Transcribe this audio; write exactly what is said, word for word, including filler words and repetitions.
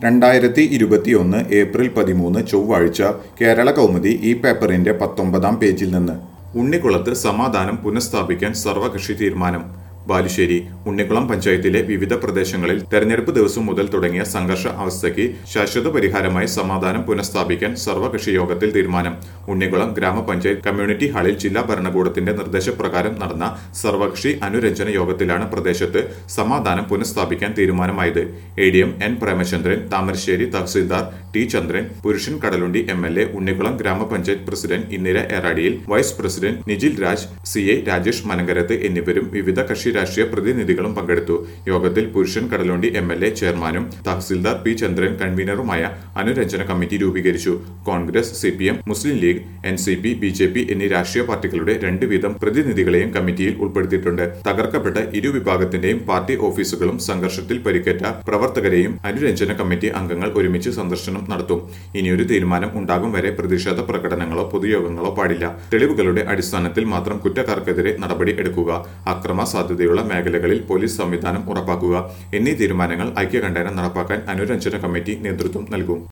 രണ്ടായിരത്തി ഇരുപത്തിയൊന്ന് ഏപ്രിൽ പതിമൂന്ന് ചൊവ്വാഴ്ച കേരള കൗമുദി ഈ പേപ്പറിന്റെ പത്തൊമ്പതാം പേജിൽ നിന്ന് ഉണ്ണിക്കുളത്ത് സമാധാനം പുനഃസ്ഥാപിക്കാൻ സർവകക്ഷി തീരുമാനം. ബാലുശ്ശേരി ഉണ്ണിക്കുളം പഞ്ചായത്തിലെ വിവിധ പ്രദേശങ്ങളിൽ തെരഞ്ഞെടുപ്പ് ദിവസം മുതൽ തുടങ്ങിയ സംഘർഷ അവസ്ഥയ്ക്ക് ശാശ്വത പരിഹാരമായി സമാധാനം പുനഃസ്ഥാപിക്കാൻ സർവകക്ഷി യോഗത്തിൽ തീരുമാനം. ഉണ്ണിക്കുളം ഗ്രാമപഞ്ചായത്ത് കമ്മ്യൂണിറ്റി ഹാളിൽ ജില്ലാ ഭരണകൂടത്തിന്റെ നിർദ്ദേശപ്രകാരം നടന്ന സർവകക്ഷി അനുരഞ്ജന യോഗത്തിലാണ് പ്രദേശത്ത് സമാധാനം പുനഃസ്ഥാപിക്കാൻ തീരുമാനമായത്. A D M N Premachandran, Thamarassery tahsildar T Chandran, Purushan Kadalundi M L A, Unnikulam gramapanchayat president Indira Eradiyil, vice president Nijil Raj, C A Rajesh Manankarath എന്നിവരും വിവിധ കക്ഷി രാഷ്ട്രീയ പ്രതിനിധികളും പങ്കെടുത്തു. യോഗത്തിൽ പുരുഷൻ കടലുണ്ടി എം എൽ എ ചെയർമാനും തഹസിൽദാർ പി ചന്ദ്രൻ കൺവീനറുമായ അനുരഞ്ജന കമ്മിറ്റി രൂപീകരിച്ചു. Congress, C P M, Muslim League, N C P, B J P എന്നീ രാഷ്ട്രീയ പാർട്ടികളുടെ രണ്ട് വീതം പ്രതിനിധികളെയും കമ്മിറ്റിയിൽ ഉൾപ്പെടുത്തിയിട്ടുണ്ട്. തകർക്കപ്പെട്ട ഇരുവിഭാഗത്തിന്റെയും പാർട്ടി ഓഫീസുകളും സംഘർഷത്തിൽ പരിക്കേറ്റ പ്രവർത്തകരെയും അനുരഞ്ജന കമ്മിറ്റി അംഗങ്ങൾ ഒരുമിച്ച് സന്ദർശനം നടത്തും. ഇനിയൊരു തീരുമാനം ഉണ്ടാകും വരെ പ്രതിഷേധ പ്രകടനങ്ങളോ പൊതുയോഗങ്ങളോ പാടില്ല. തെളിവുകളുടെ അടിസ്ഥാനത്തിൽ മാത്രം കുറ്റക്കാർക്കെതിരെ നടപടി എടുക്കുക, അക്രമ സാധ്യതയുള്ള മേഖലകളിൽ പോലീസ് സംവിധാനം ഉറപ്പാക്കുക എന്നീ തീരുമാനങ്ങൾ ഐക്യകണ്ഠേന നടപ്പാക്കാൻ അനുരഞ്ജന കമ്മിറ്റി നേതൃത്വം നൽകും.